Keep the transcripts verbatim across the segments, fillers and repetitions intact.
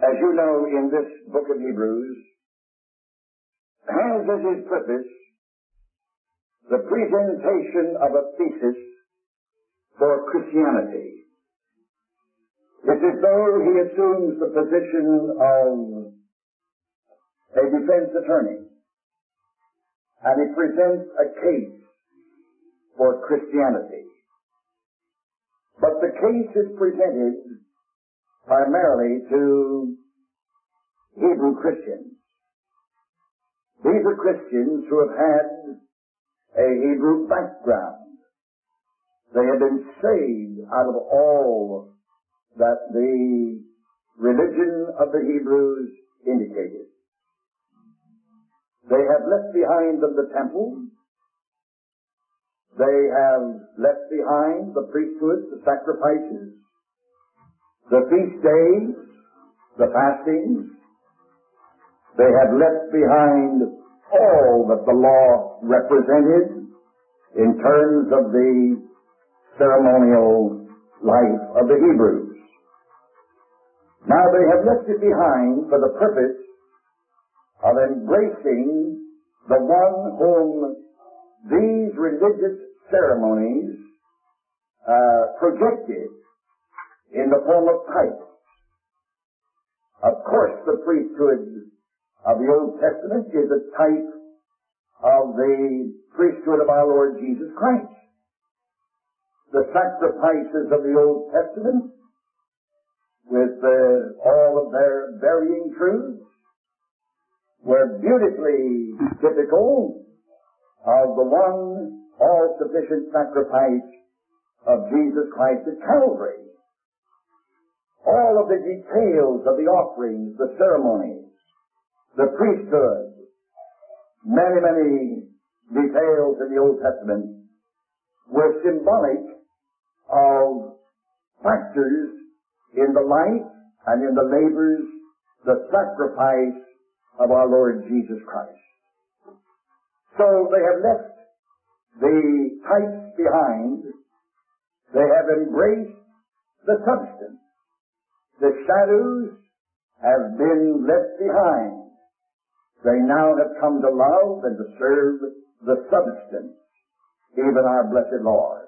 as you know, in this book of Hebrews, has as his purpose the presentation of a thesis for Christianity. It's as though he assumes the position of a defense attorney, and he presents a case for Christianity. But the case is presented primarily to Hebrew Christians. These are Christians who have had a Hebrew background. They have been saved out of all that the religion of the Hebrews indicated. They have left behind them the temple. They have left behind the priesthood, the sacrifices, the feast days, the fastings. They have left behind all that the law represented in terms of the ceremonial life of the Hebrews. Now they have left it behind for the purpose of embracing the one whom these religious ceremonies uh, projected in the form of types. Of course, the priesthood of the Old Testament is a type of the priesthood of our Lord Jesus Christ. The sacrifices of the Old Testament, with uh, all of their varying truths, were beautifully typical of the one all-sufficient sacrifice of Jesus Christ at Calvary. All of the details of the offerings, the ceremonies, the priesthood, many, many details in the Old Testament were symbolic of factors in the life and in the labors, the sacrifice of our Lord Jesus Christ. So they have left the types behind. They have embraced the substance. The shadows have been left behind. They now have come to love and to serve the substance, even our blessed Lord.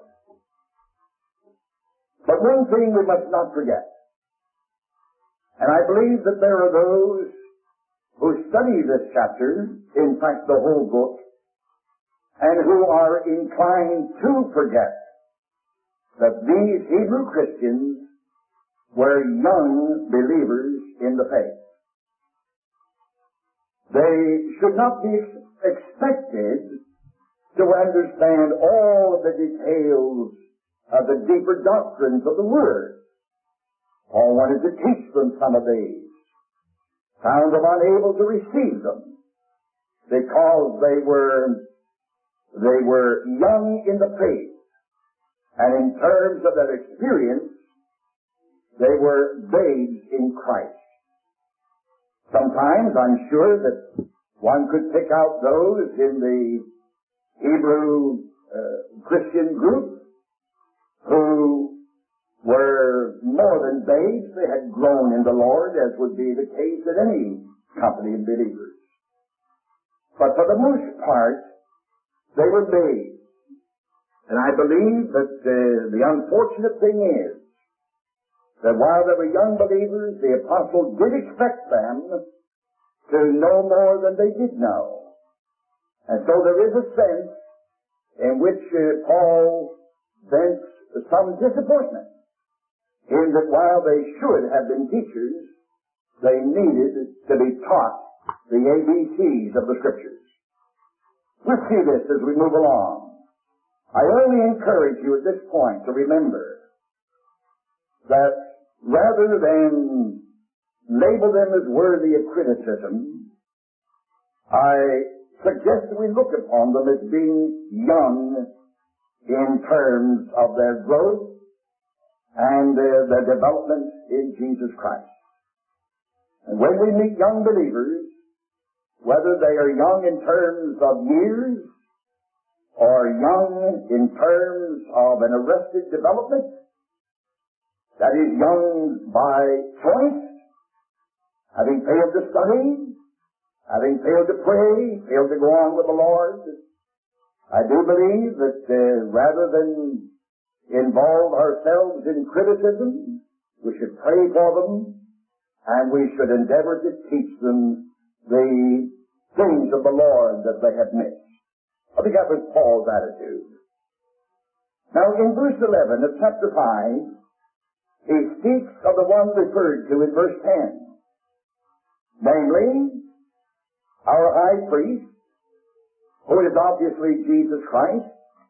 But one thing we must not forget, and I believe that there are those who study this chapter, in fact the whole book, and who are inclined to forget that these Hebrew Christians were young believers in the faith. They should not be expected to understand all of the details of the deeper doctrines of the Word. Paul wanted to teach them some of these, found them unable to receive them, because they were, they were young in the faith, and in terms of their experience, they were babes in Christ. Sometimes I'm sure that one could pick out those in the Hebrew uh, Christian group who were more than babes. They had grown in the Lord, as would be the case in any company of believers. But for the most part, they were babes. And I believe that uh, the unfortunate thing is that while they were young believers, the apostle did expect them to know more than they did know. And so there is a sense in which uh, Paul vents some disappointment in that while they should have been teachers, they needed to be taught the A B Cs of the Scriptures. We'll see this as we move along. I only encourage you at this point to remember that rather than label them as worthy of criticism, I suggest that we look upon them as being young in terms of their growth and uh, their development in Jesus Christ. And when we meet young believers, whether they are young in terms of years or young in terms of an arrested development, that is young by choice, having failed to study, having failed to pray, failed to go on with the Lord, I do believe that uh, rather than involve ourselves in criticism, we should pray for them, and we should endeavor to teach them the things of the Lord that they have missed. I think that was Paul's attitude. Now in verse eleven of chapter five, he speaks of the one referred to in verse ten. Namely, our high priest, who is obviously Jesus Christ,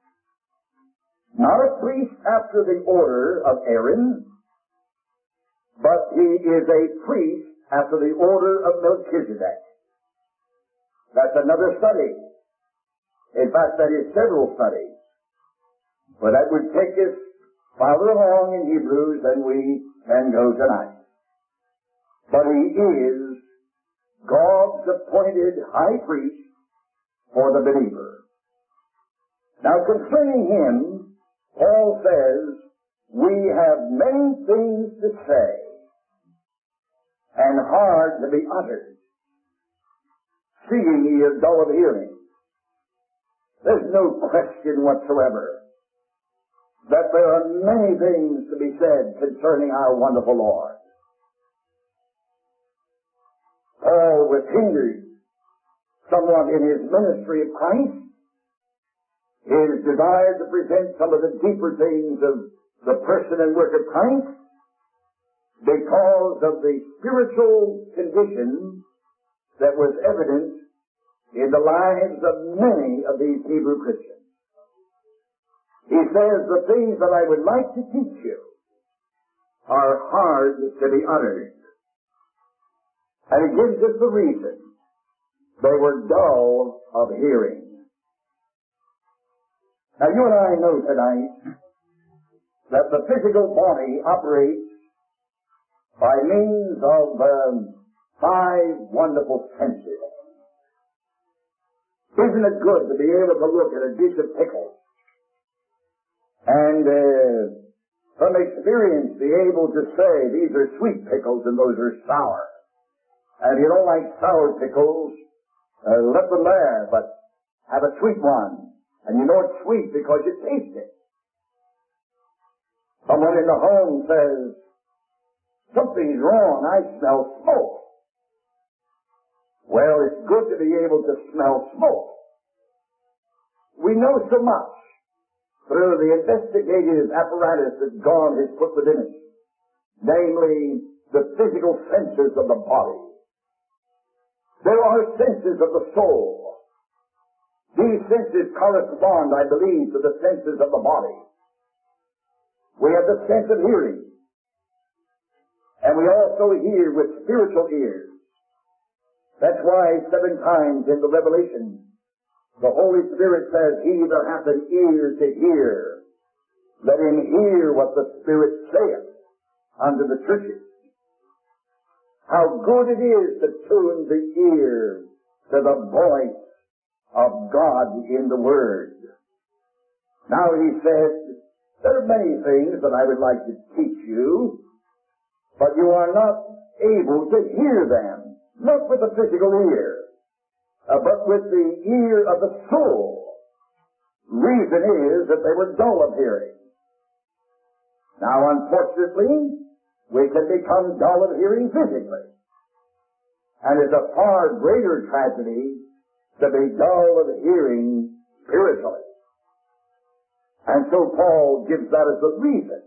not a priest after the order of Aaron, but he is a priest after the order of Melchizedek. That's another study. In fact, that is several studies. But that would take us farther along in Hebrews than we can go tonight. But he is God's appointed high priest for the believer. Now concerning him, Paul says, we have many things to say and hard to be uttered, seeing ye are dull of hearing. There's no question whatsoever that there are many things to be said concerning our wonderful Lord. Paul was hindered somewhat in his ministry of Christ, his desire to present some of the deeper things of the person and work of Christ, because of the spiritual condition that was evident in the lives of many of these Hebrew Christians. He says, the things that I would like to teach you are hard to be uttered. And he gives us the reason. They were dull of hearing. Now you and I know tonight that the physical body operates by means of um, five wonderful senses. Isn't it good to be able to look at a dish of pickles and uh, from experience be able to say these are sweet pickles and those are sour? And if you don't like sour pickles, uh, let them there, but have a sweet one. And you know it's sweet because you taste it. Someone in the home says, something's wrong, I smell smoke. Well, it's good to be able to smell smoke. We know so much through the investigative apparatus that God has put within us, namely the physical senses of the body. There are senses of the soul. These senses correspond, I believe, to the senses of the body. We have the sense of hearing. And we also hear with spiritual ears. That's why seven times in the Revelation, the Holy Spirit says, he that hath an ear to hear, let him hear what the Spirit saith unto the churches. How good it is to tune the ear to the voice of God in the Word. Now he said, there are many things that I would like to teach you, but you are not able to hear them, not with the physical ear, uh, but with the ear of the soul. Reason is that they were dull of hearing. Now unfortunately, we can become dull of hearing physically. And it's a far greater tragedy to be dull of hearing spiritually. And so Paul gives that as the reason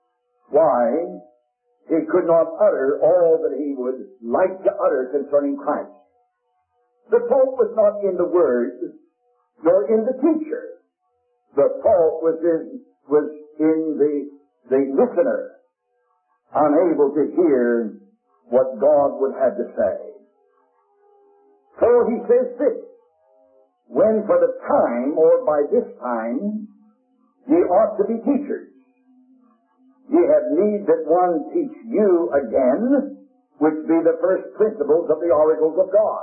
why he could not utter all that he would like to utter concerning Christ. The fault was not in the word, nor in the teacher. The fault was in, was in the, the listener, unable to hear what God would have to say. So he says this, when for the time, or by this time, ye ought to be teachers. Ye have need that one teach you again, which be the first principles of the oracles of God.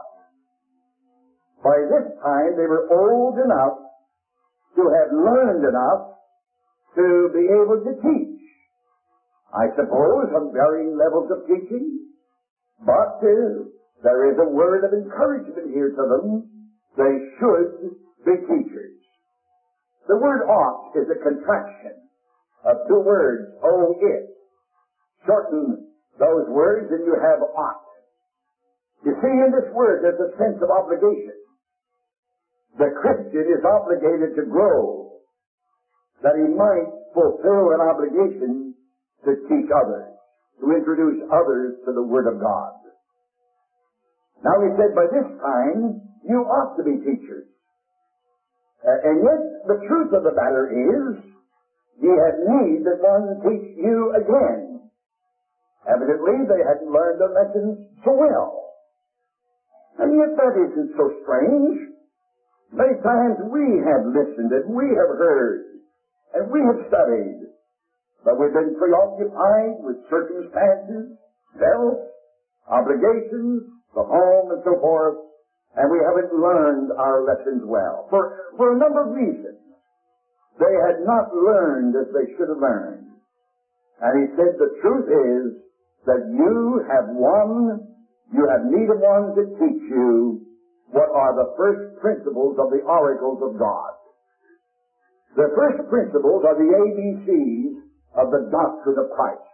By this time they were old enough to have learned enough to be able to teach. I suppose on varying levels of teaching. But uh, there is a word of encouragement here to them. They should be teachers. The word ought is a contraction of two words, O it. Shorten those words and you have ought. You see, in this word there's a sense of obligation. The Christian is obligated to grow, that he might fulfill an obligation to teach others, to introduce others to the Word of God. Now he said, by this time, you ought to be teachers. Uh, and yet, the truth of the matter is, ye have need that one teach you again. Evidently, they hadn't learned their lessons so well. And yet that isn't so strange. Many times we have listened and we have heard and we have studied, but we've been preoccupied with circumstances, self, obligations, the home, and so forth, and we haven't learned our lessons well. For, for a number of reasons. They had not learned as they should have learned. And he said the truth is that you have one, you have need of one to teach you what are the first principles of the oracles of God. The first principles are the A B Cs of the doctrine of Christ.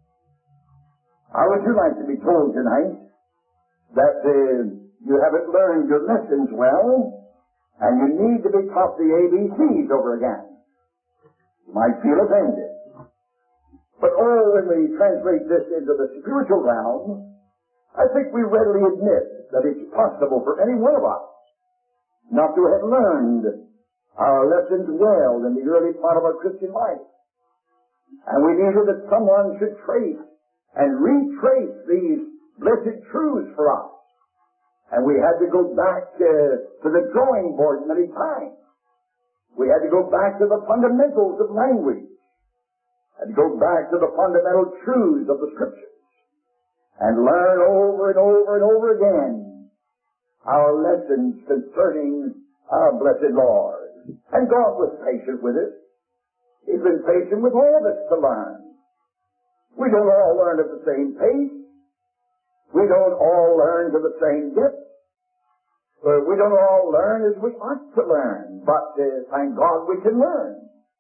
How would you like to be told tonight that uh, you haven't learned your lessons well and you need to be taught the A B Cs over again? You might feel offended. But oh, when we translate this into the spiritual realm, I think we readily admit that it's possible for any one of us not to have learned our lessons well in the early part of our Christian life. And we needed that someone should trace and retrace these blessed truths for us. And we had to go back uh, to the drawing board many times. We had to go back to the fundamentals of language and go back to the fundamental truths of the Scriptures and learn over and over and over again our lessons concerning our blessed Lord. And God was patient with us. He's been patient with all of us to learn. We don't all learn at the same pace. We don't all learn to the same depth. Uh, we don't all learn as we ought to learn. But uh, thank God we can learn.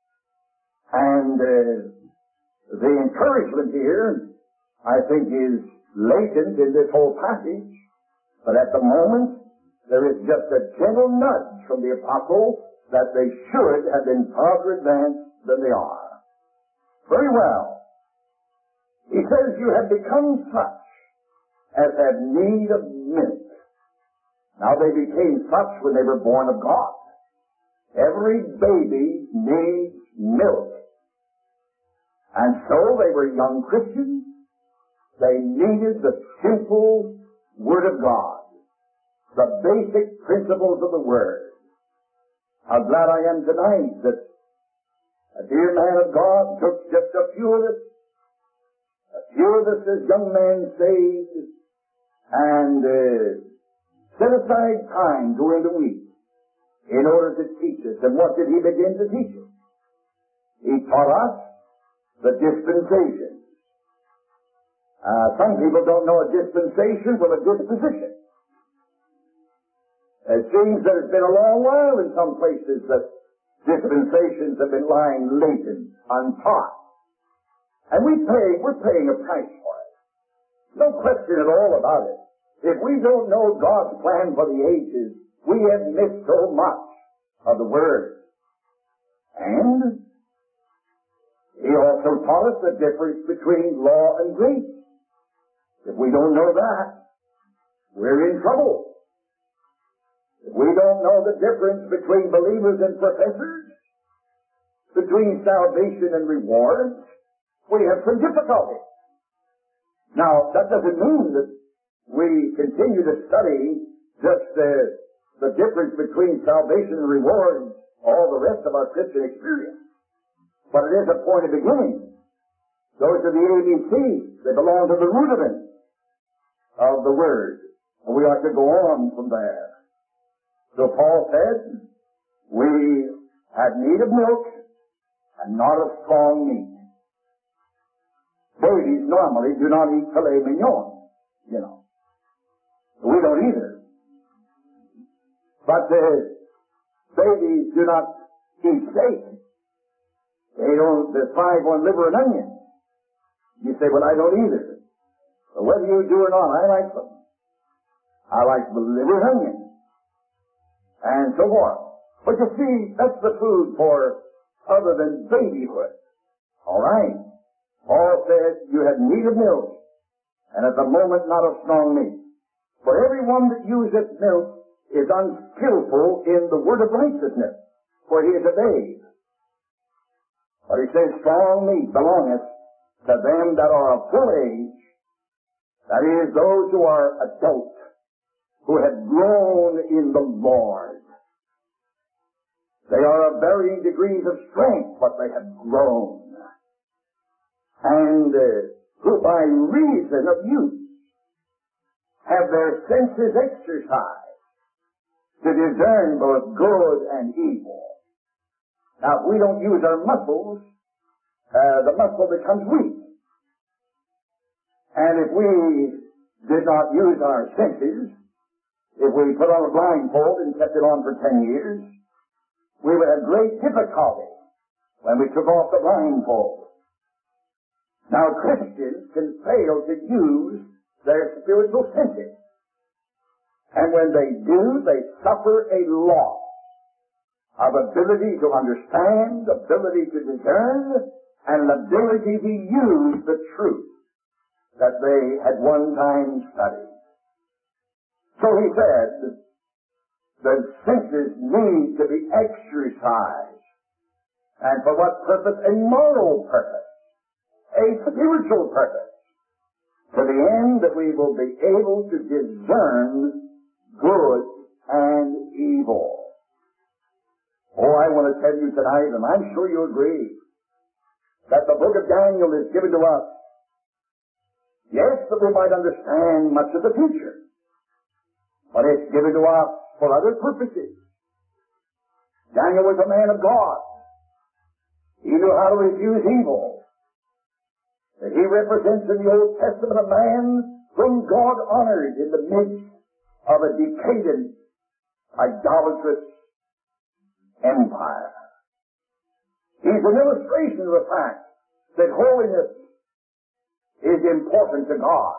And uh, the encouragement here, I think, is latent in this whole passage. But at the moment, there is just a gentle nudge from the apostle that they should have been farther advanced than they are. Very well. He says, you have become such as have need of milk. Now they became such when they were born of God. Every baby needs milk. And so they were young Christians. They needed the simple Word of God, the basic principles of the Word. How glad I am tonight that a dear man of God took just a few of us, a few of us as young men saved, and uh, set aside time during the week in order to teach us. And what did he begin to teach us? He taught us the dispensation. Uh, some people don't know a dispensation from a disposition. It seems that it's been a long while in some places that dispensations have been lying latent, untaught. And we pay, we're paying a price for it. No question at all about it. If we don't know God's plan for the ages, we have missed so much of the Word. And he also taught us the difference between law and grace. If we don't know that, we're in trouble. If we don't know the difference between believers and professors, between salvation and rewards, we have some difficulty. Now, that doesn't mean that we continue to study just the, the difference between salvation and rewards all the rest of our Christian experience. But it is a point of beginning. Those are the A B Cs. They belong to the rudiment of the Word. And we ought to go on from there. So Paul said, we have need of milk and not of strong meat. Babies normally do not eat filet mignon. you know. We don't either. But uh, babies do not eat steak. They don't uh, thrive on liver and onion. You say, well, I don't either. But whether you do or not, I like them. I like the liver and onion. And so forth. But you see, that's the food for other than babyhood. All right. Paul said you had need of milk, and at the moment not of strong meat. For everyone that useth milk is unskillful in the word of righteousness, for he is a babe. But he says strong meat belongeth to them that are of full age, that is, those who are adult, who have grown in the Lord. They are of varying degrees of strength, but they have grown. And uh, who by reason of use have their senses exercised to discern both good and evil. Now, if we don't use our muscles, uh, the muscle becomes weak. And if we did not use our senses, if we put on a blindfold and kept it on for ten years, we would have great difficulty when we took off the blindfold. Now, Christians can fail to use their spiritual senses. And when they do, they suffer a loss of ability to understand, ability to discern, and an ability to use the truth that they had one time studied. So he said, the senses need to be exercised. And for what purpose? A moral purpose. A spiritual purpose. To the end that we will be able to discern good and evil. Oh, I want to tell you tonight, and I'm sure you agree, that the book of Daniel is given to us, yes, that we might understand much of the future, but it's given to us for other purposes. Daniel was a man of God. He knew how to refuse evil. That he represents in the Old Testament a man whom God honored in the midst of a decadent, idolatrous empire. He's an illustration of the fact that holiness is important to God,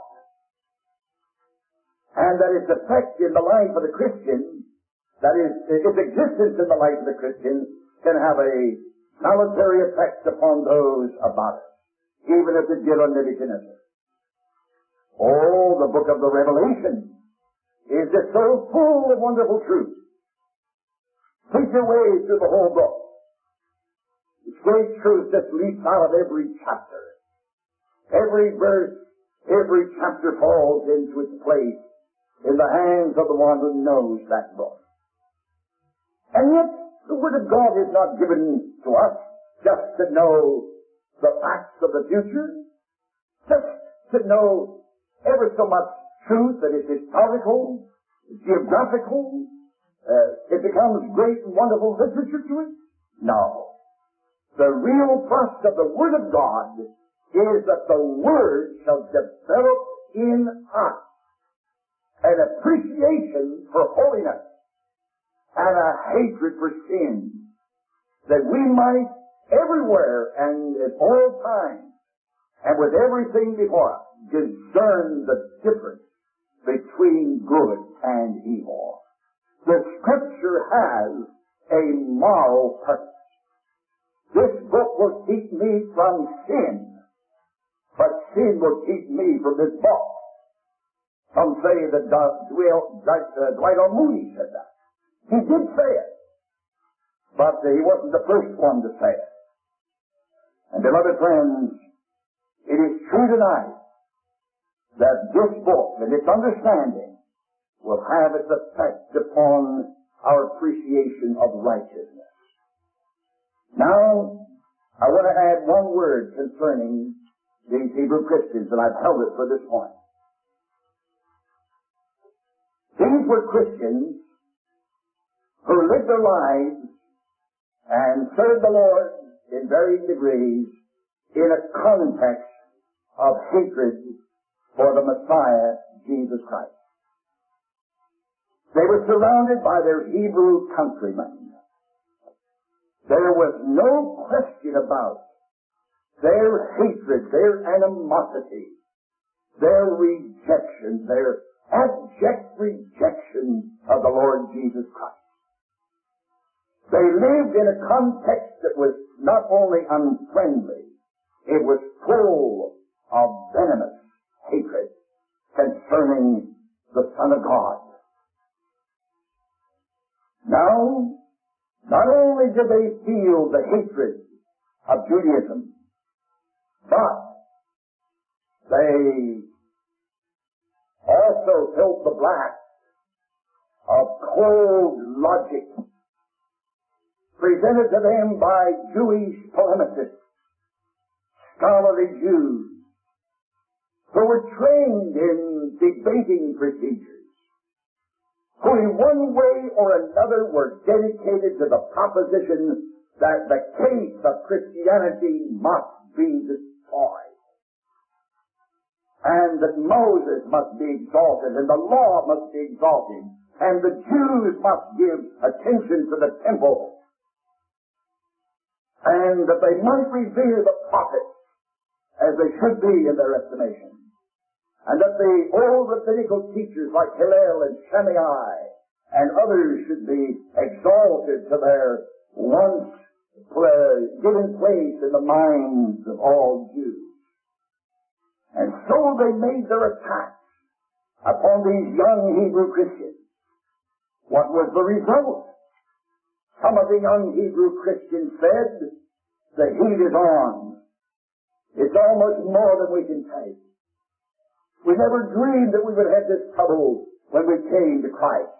and that its effect in the life of the Christian, that is, its existence in the life of the Christian, can have a salutary effect upon those about it, even as it did on Nebuchadnezzar. Oh, the book of the Revelation is just so full of wonderful truth. Think your way through the whole book. It's great truth that leaps out of every chapter. Every verse, every chapter falls into its place in the hands of the one who knows that book. And yet, the Word of God is not given to us just to know the facts of the future, just to know ever so much truth that is historical, geographical, uh, it becomes great and wonderful literature to it. No. The real thrust of the Word of God is that the Word shall develop in us an appreciation for holiness and a hatred for sin, that we might everywhere and at all times and with everything before us discern the difference between good and evil. The Scripture has a moral purpose. This book will keep me from sin, but sin will keep me from this book. Some say that Dwight L. Moody said that. He did say it, but he wasn't the first one to say it. And beloved friends, it is true tonight that this book and its understanding will have its effect upon our appreciation of righteousness. Now, I want to add one word concerning these Hebrew Christians, and I've held it for this point. These were Christians who lived their lives and served the Lord in varying degrees in a context of hatred for the Messiah, Jesus Christ. They were surrounded by their Hebrew countrymen. There was no question about their hatred, their animosity, their rejection, their abject rejection of the Lord Jesus Christ. They lived in a context that was not only unfriendly, it was full of venomous hatred concerning the Son of God. Now, not only did they feel the hatred of Judaism, but they also felt the blast of cold logic presented to them by Jewish polemicists, scholarly Jews, who were trained in debating procedures, who in one way or another were dedicated to the proposition that the case of Christianity must be destroyed, and that Moses must be exalted, and the law must be exalted, and the Jews must give attention to the temple, and that they might revere the prophets as they should be in their estimation, and that the old rabbinical teachers like Hillel and Shammai and others should be exalted to their once given place in the minds of all Jews. And so they made their attacks upon these young Hebrew Christians. What was the result? Some of the young Hebrew Christians said, the heat is on. It's almost more than we can take. We never dreamed that we would have this trouble when we came to Christ.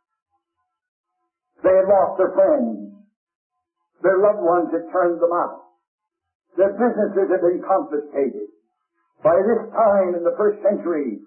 They had lost their friends. Their loved ones had turned them out. Their businesses had been confiscated. By this time in the first century,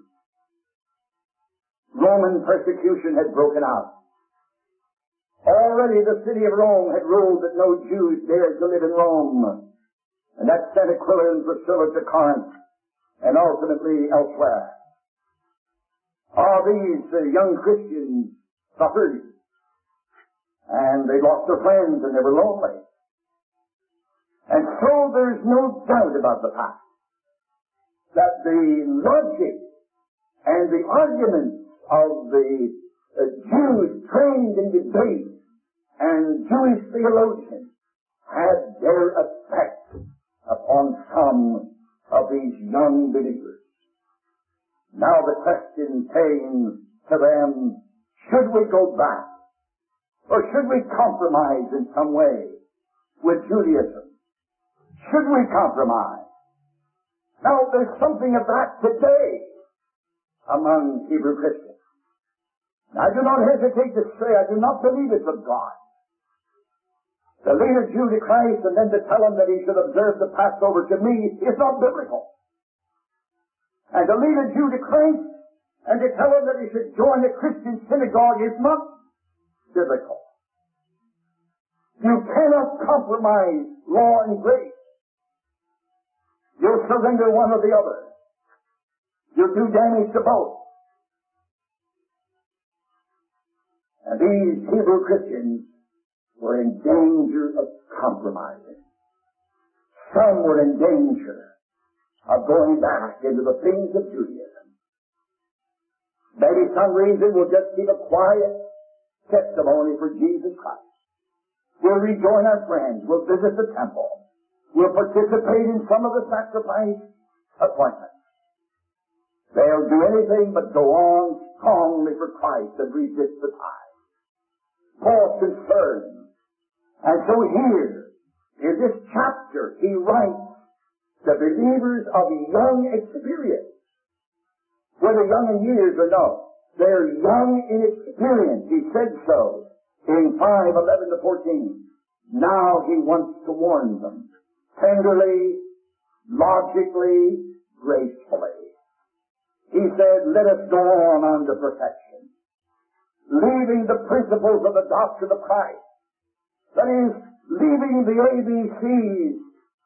Roman persecution had broken out. Already the city of Rome had ruled that no Jews dared to live in Rome. And that sent Aquila and Priscilla to Corinth, and ultimately elsewhere. All these uh, young Christians suffered, and they lost their friends, and they were lonely. And so there's no doubt about the fact that the logic and the arguments of the uh, Jews trained in debate and Jewish theologians had their effect upon some of these young believers. Now the question came to them, should we go back? Or should we compromise in some way with Judaism? Should we compromise? Now there's something of that today among Hebrew Christians. Now, I do not hesitate to say I do not believe it's of God to lead a Jew to Christ and then to tell him that he should observe the Passover, to me, is not biblical. And to lead a Jew to Christ and to tell him that he should join a Christian synagogue is not biblical. You cannot compromise law and grace. You'll surrender one or the other. You'll do damage to both. And these Hebrew Christians were in danger of compromising. Some were in danger of going back into the things of Judaism. Maybe some reason will just give a quiet testimony for Jesus Christ. We'll rejoin our friends. We'll visit the temple. We'll participate in some of the sacrifice appointments. They'll do anything but go on strongly for Christ and resist the tide. Paul's concerned. And so here, in this chapter, he writes the believers of young experience. Whether young in years or no, they're young in experience. He said so in five eleven to fourteen. Now he wants to warn them tenderly, logically, gracefully. He said, let us go on unto perfection, leaving the principles of the doctrine of Christ. That is, leaving the A B Cs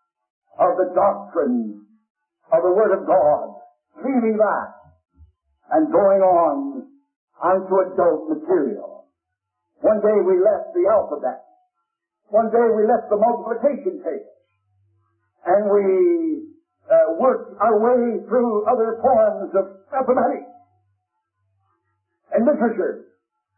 of the doctrine of the Word of God, leaving that, and going on onto adult material. One day we left the alphabet. One day we left the multiplication table. And we uh, worked our way through other forms of mathematics and literature.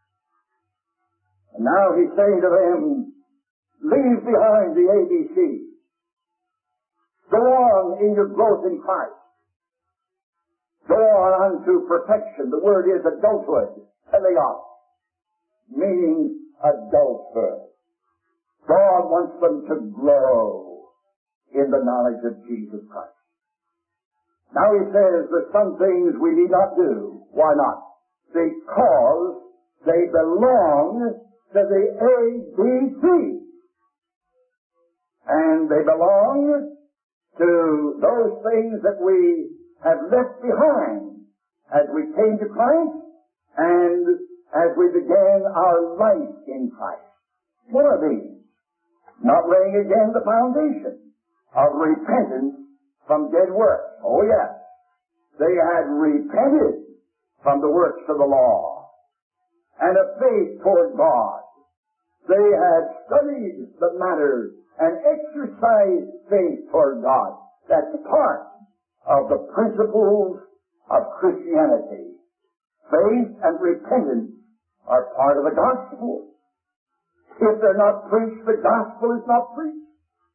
And now he's saying to them, leave behind the A B Cs. Go on in your growth in Christ. Go on unto perfection. The word is adulthood, teleos, meaning adulthood. God wants them to grow in the knowledge of Jesus Christ. Now he says there's some things we need not do. Why not? Because they belong to the A B Cs. And they belong to those things that we have left behind as we came to Christ and as we began our life in Christ. What are these? Not laying again the foundation of repentance from dead works. Oh yes, they had repented from the works of the law and of faith toward God. They had studied the matter and exercised faith toward God. That's part of the principles of Christianity. Faith and repentance are part of the gospel. If they're not preached, the gospel is not preached.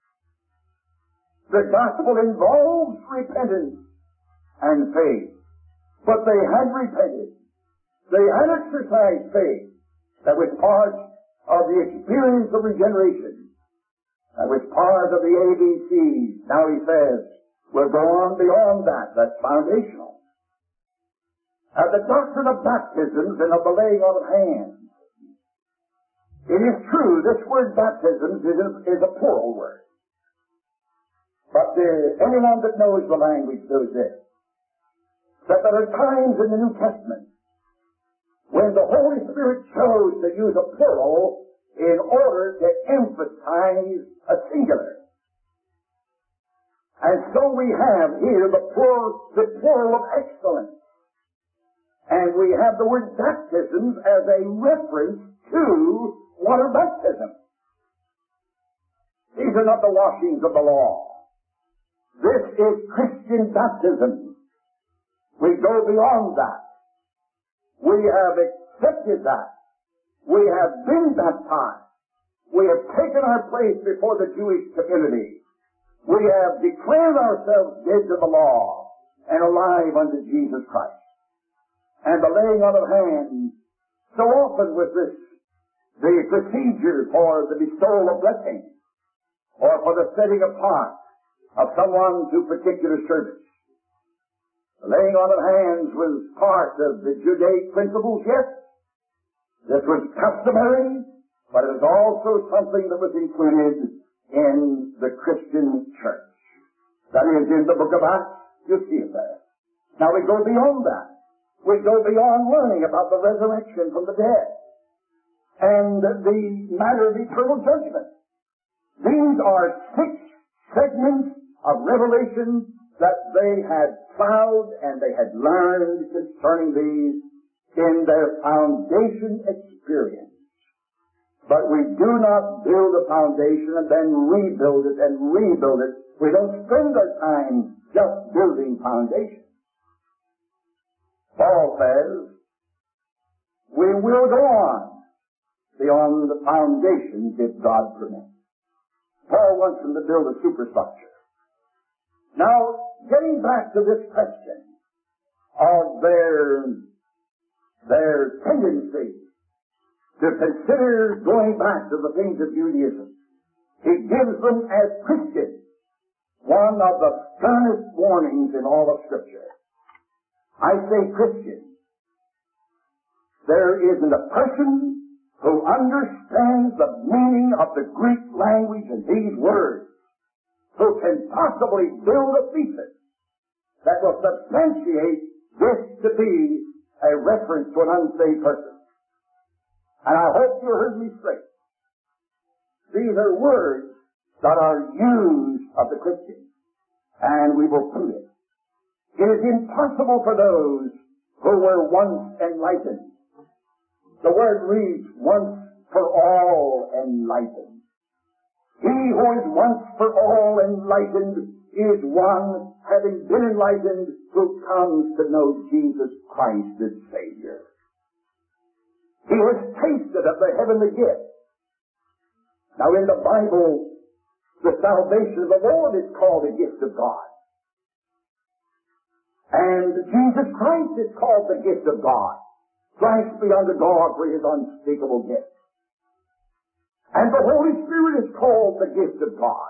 The gospel involves repentance and faith. But they had repented. They had exercised faith. That was part of the experience of regeneration. That was part of the A B Cs. Now he says, we'll go on beyond that. That's foundational. Uh, the doctrine of baptisms and of the laying on of hands. It is true, this word baptisms is a, is a plural word. But uh, anyone that knows the language knows this. That there are times in the New Testament when the Holy Spirit chose to use a plural in order to emphasize a singular. And so we have here the plural, the plural of excellence. And we have the word baptisms as a reference to water baptism. These are not the washings of the law. This is Christian baptism. We go beyond that. We have accepted that. We have been baptized. We have taken our place before the Jewish community. We have declared ourselves dead to the law and alive unto Jesus Christ. And the laying on of hands, so often with this, the procedure for the bestowal of blessing, or for the setting apart of someone to particular service. The laying on of hands was part of the Judaic principles, yes. This was customary, but it was also something that was included in the Christian church. That is, in the book of Acts, you see it there. Now we go beyond that. We go beyond learning about the resurrection from the dead and the matter of eternal judgment. These are six segments of revelation that they had plowed and they had learned concerning these in their foundation experience. But we do not build a foundation and then rebuild it and rebuild it. We don't spend our time just building foundations. Paul says, we will go on beyond the foundations if God permits. Paul wants them to build a superstructure. Now, getting back to this question of their, their tendency to consider going back to the things of Judaism, he gives them as Christians one of the sternest warnings in all of Scripture. I say Christian. There isn't a person who understands the meaning of the Greek language and these words who can possibly build a thesis that will substantiate this to be a reference to an unsaved person. And I hope you heard me straight. These are words that are used of the Christian, and we will prove it. It is impossible for those who were once enlightened. The word reads, once for all enlightened. He who is once for all enlightened is one, having been enlightened, who comes to know Jesus Christ as Savior. He has tasted of the heavenly gift. Now in the Bible, the salvation of the Lord is called a gift of God. And Jesus Christ is called the gift of God. Thanks be unto God for His unspeakable gift. And the Holy Spirit is called the gift of God.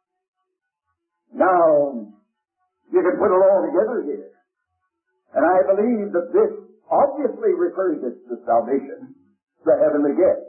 Now, you can put it all together here. And I believe that this obviously refers to salvation, the heavenly gift.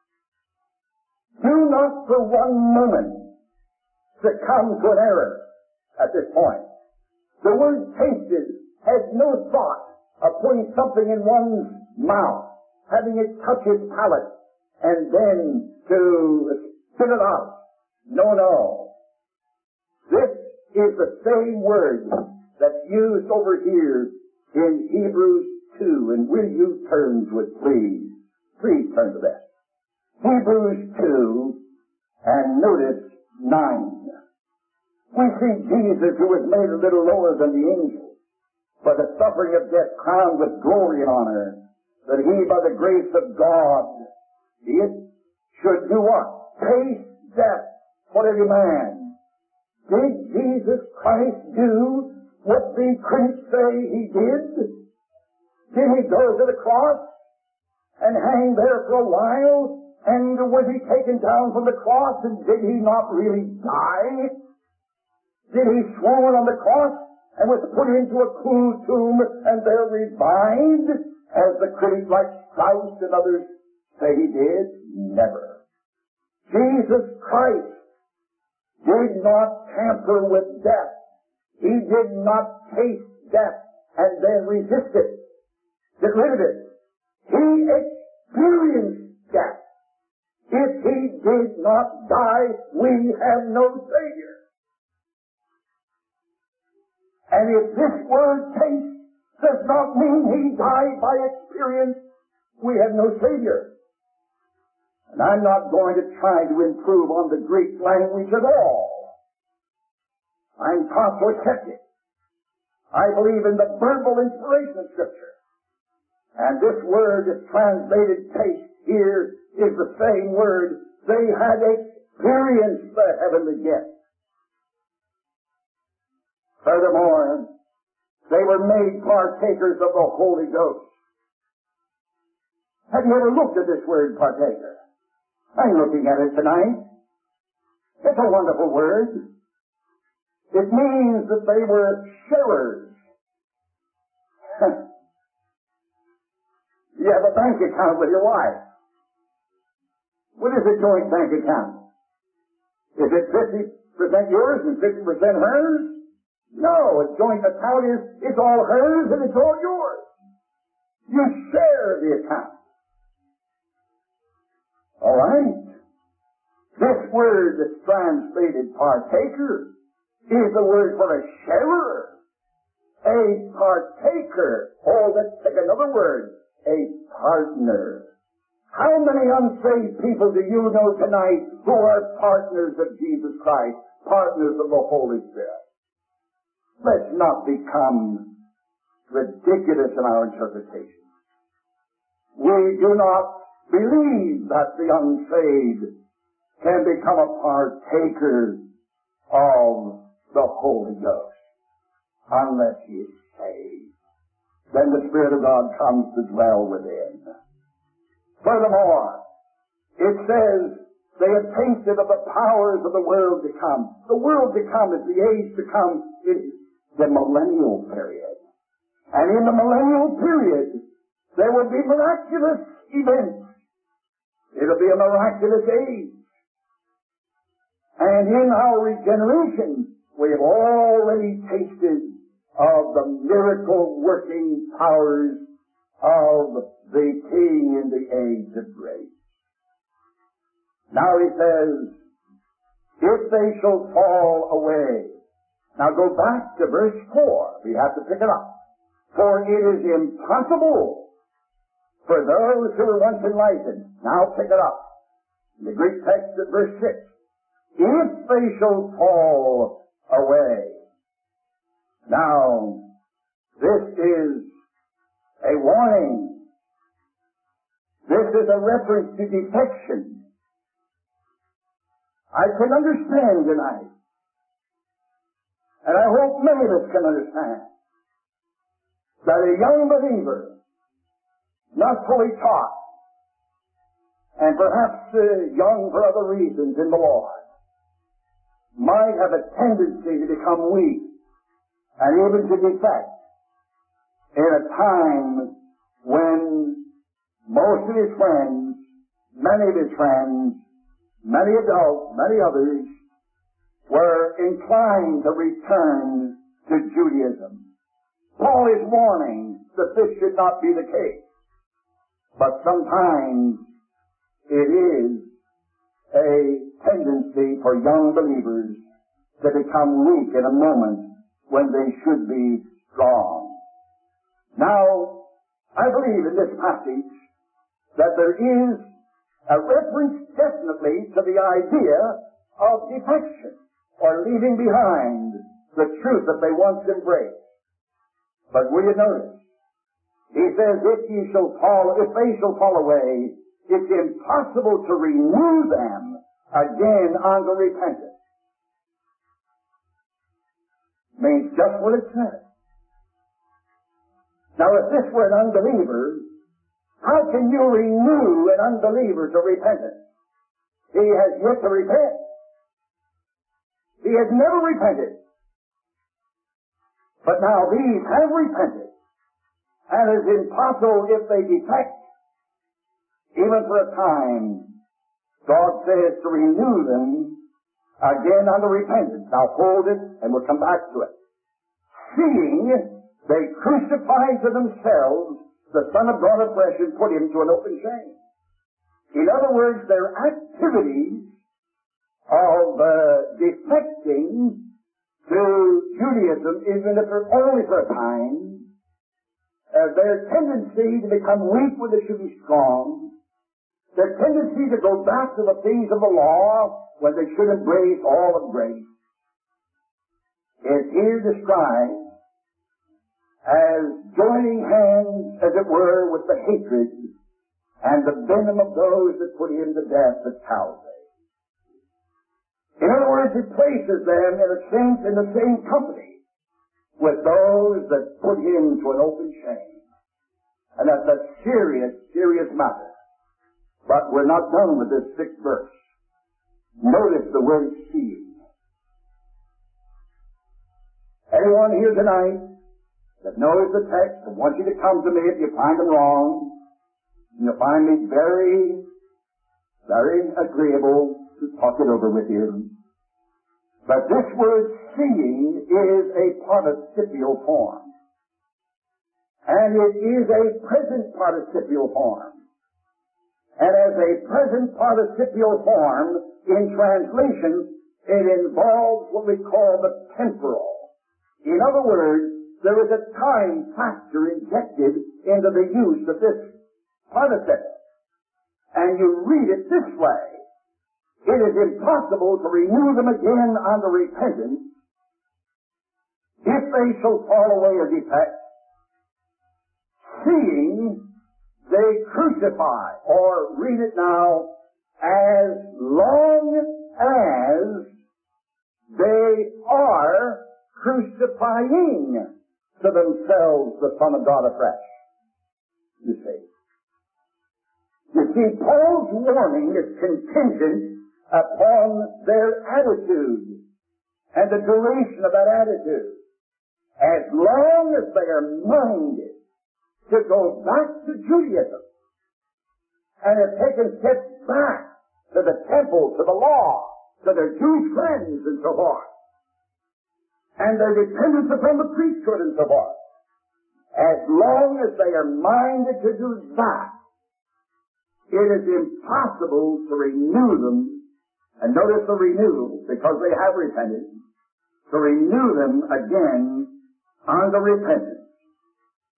Do not for one moment succumb to an error at this point. The word tasted has no thought of putting something in one's mouth, having it touch his palate, and then to spit it out. No, no. This is the same word that's used over here in Hebrews two, and will you turn to it, please? Please turn to that. Hebrews two, and notice nine. We see Jesus, who was made a little lower than the angels, by the suffering of death, crowned with glory and honor, that he, by the grace of God, it should do what? Taste death for every man. Did Jesus Christ do what the critics say he did? Did he go to the cross and hang there for a while? And was he taken down from the cross, and did he not really die? Did he swoon on the cross and was put into a cool tomb and there revived, as the critics like Strauss and others say he did? Never. Jesus Christ did not tamper with death. He did not taste death and then resist it, get rid of it. He experienced death. If he did not die, we have no Savior. And if this word taste does not mean he died by experience, we have no Savior. And I'm not going to try to improve on the Greek language at all. I'm conscious. I believe in the verbal inspiration of Scripture. And this word is translated taste here is the same word. They had experienced the heavenly gift. Furthermore, they were made partakers of the Holy Ghost. Have you ever looked at this word, partaker? I'm looking at it tonight. It's a wonderful word. It means that they were sharers. You have a bank account with your wife. What is a joint bank account? Is it fifty percent yours and fifty percent hers? No, a joint account is, it's all hers and it's all yours. You share the account. All right? This word that's translated partaker is the word for a sharer. A partaker. Oh, let's take another word. A partner. How many unsaved people do you know tonight who are partners of Jesus Christ, partners of the Holy Spirit? Let's not become ridiculous in our interpretation. We do not believe that the unsaved can become a partaker of the Holy Ghost unless he is saved. Then the Spirit of God comes to dwell within. Furthermore, it says they have tasted of the powers of the world to come. The world to come is the age to come, is the millennial period. And in the millennial period, there will be miraculous events. It'll be a miraculous age. And in our regeneration, we have already tasted of the miracle-working powers of the King in the age of grace. Now he says, if they shall fall away. Now go back to verse four. We have to pick it up. For it is impossible for those who were once enlightened. Now pick it up. In the Greek text at verse six. If they shall fall away. Now, this is a warning. This is a reference to defection. I can understand tonight, and I hope many of us can understand, that a young believer, not fully taught, and perhaps uh, young for other reasons in the Lord, might have a tendency to become weak and even to defect in a time when most of his friends, many of his friends, many adults, many others, were inclined to return to Judaism. Paul is warning that this should not be the case. But sometimes it is a tendency for young believers to become weak in a moment when they should be strong. Now, I believe in this passage that there is a reference definitely to the idea of defection, or leaving behind the truth that they once embraced. But will you notice? He says, if ye shall fall, if they shall fall away, it's impossible to renew them again unto repentance. Means just what it says. Now, if this were an unbeliever, how can you renew an unbeliever to repentance? He has yet to repent. He has never repented. But now these have repented. And it is impossible if they defect, even for a time, God says to renew them again unto repentance. Now hold it, and we'll come back to it. Seeing they crucified to themselves the Son of God afresh and put him to an open shame. In other words, their activities of uh, defecting to Judaism, even if they're only for a time, uh, their tendency to become weak when they should be strong, their tendency to go back to the things of the law when they should embrace all of grace, is here described as joining hands, as it were, with the hatred and the venom of those that put him to death at Calvary. In other words, it places them, in a sense, in the same company with those that put him to an open shame. And that's a serious, serious matter. But we're not done with this sixth verse. Notice the word seeing. Anyone here tonight that knows the text, I want you to come to me if you find them wrong. And you'll find me very, very agreeable to talk it over with you. But this word seeing is a participial form. And it is a present participial form. And as a present participial form, in translation, it involves what we call the temporal. In other words, there is a time factor injected into the use of this participle. And you read it this way. It is impossible to renew them again unto repentance if they shall fall away or defect, seeing they crucify, or read it now, as long as they are crucifying to themselves the Son of God afresh. You see. You see, Paul's warning is contingent upon their attitude and the duration of that attitude. As long as they are minded to go back to Judaism and have taken steps back to the temple, to the law, to their Jewish friends and so forth, and their dependence upon the priesthood and so forth, as long as they are minded to do that, it is impossible to renew them, and notice the renew, because they have repented, to renew them again unto repentance.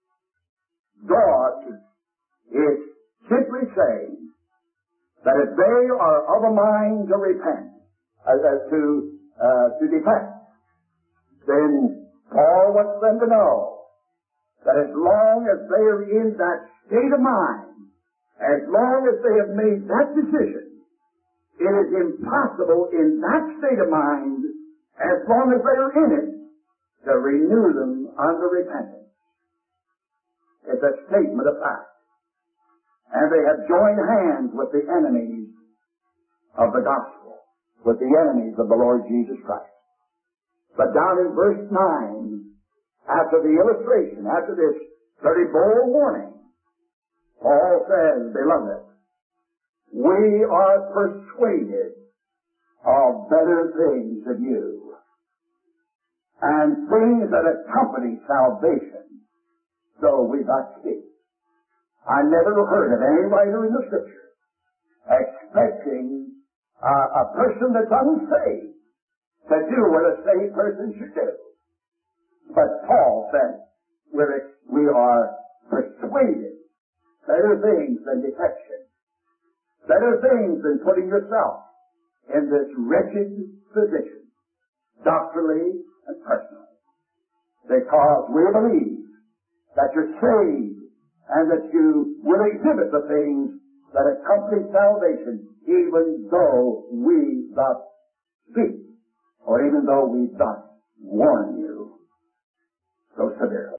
God is simply saying that if they are of a mind to repent, uh, uh, to uh, to depart, then Paul wants them to know that as long as they are in that state of mind, as long as they have made that decision, it is impossible in that state of mind, as long as they are in it, to renew them unto repentance. It's a statement of fact. And they have joined hands with the enemies of the gospel, with the enemies of the Lord Jesus Christ. But down in verse nine, after the illustration, after this very bold warning, Paul says, Beloved, we are persuaded of better things than you, and things that accompany salvation, though we not speak. I never heard of any writer in the Scripture expecting uh, a person that's unsaved to do what a saved person should do. But Paul said, we're, we are persuaded better things than defection, better things than putting yourself in this wretched position, doctrinally and personally, because we believe that you're saved and that you will exhibit the things that accompany salvation, even though we thus speak, or even though we thus warn you so severely.